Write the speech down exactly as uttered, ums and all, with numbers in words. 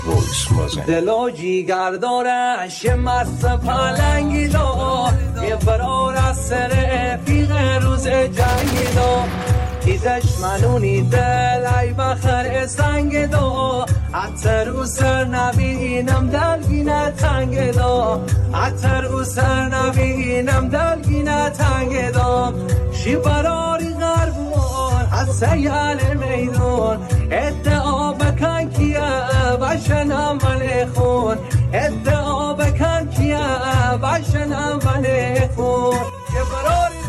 دلو جیگر دارش یه مست پلنگی دا یه برار از سر فیغ روز جنگی دا دیدش منونی دل ای بخر سنگ دا عطر او سر نبینم دلگینه تنگ دا عطر او سر نبینم دلگینه تنگ دا شی براری غربون از سیال میدون ادعا بکن کیه بشنم ولی خون ادعا بکن کیه بشنم ولی خون یه براری